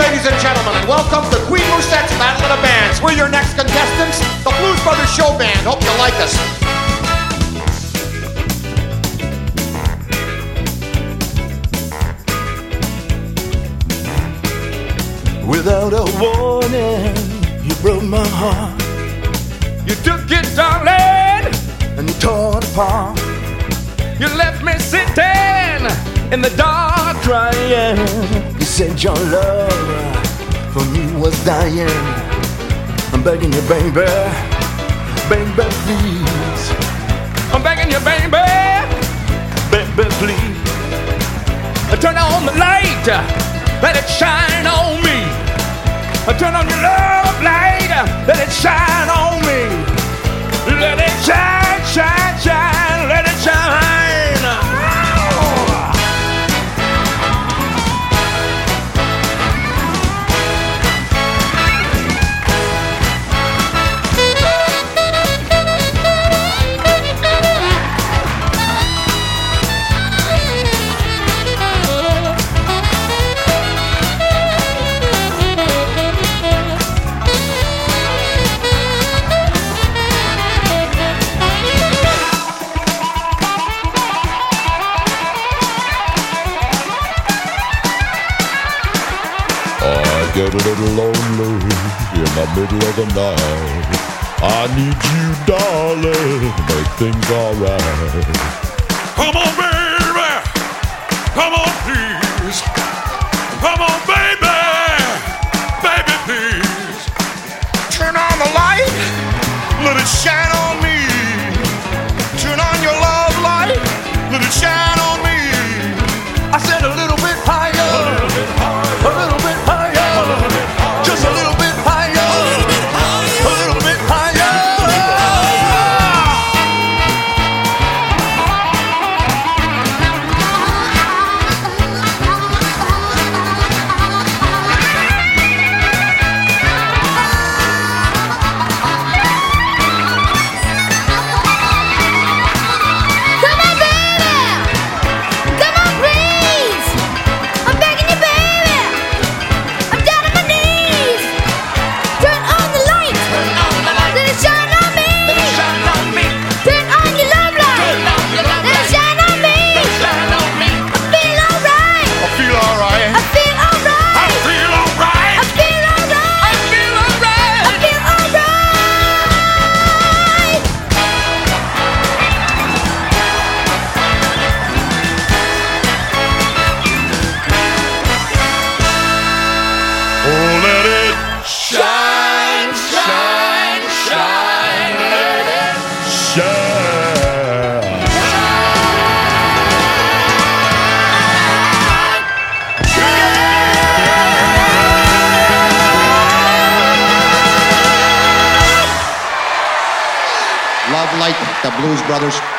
ladies and gentlemen, and welcome to Queen Moussette's Battle of the Bands. We're your next contestants, the Blues Brothers Show Band. Hope you like us. Without a warning, you broke my heart. You took it, darling, and you tore it apart. You left me sitting in the dark crying. You said your love for me was dying. I'm begging you, baby, baby, please. I'm begging you, baby, baby, please. Turn on the light, let it shine on me. Turn on your love light, let it shine on me. Let it shine, shine, shine, let it shine. Get a little lonely in the middle of the night. I need you, darling, to make things alright. Come on, baby, come on, please. Come on, baby, baby, please. Turn on the light, let it shine on me. Turn on your love light, let it shine on me. I said a little bit higher, a little bit higher, a little bit higher. Just a little bit higher, a little bit higher, a little bit higher. Come on, baby! Come on, please! I'm begging you, baby! I'm down on my knees! Turn on the light! Let it shine on me! Turn on your love light! Let it shine on me! I feel alright! I feel alright. I feel alright! I feel alright. I feel alright! I feel alright. I feel alright! Oh, let it shine, shine, shine. Let it Shine. Love Light, the Blues Brothers.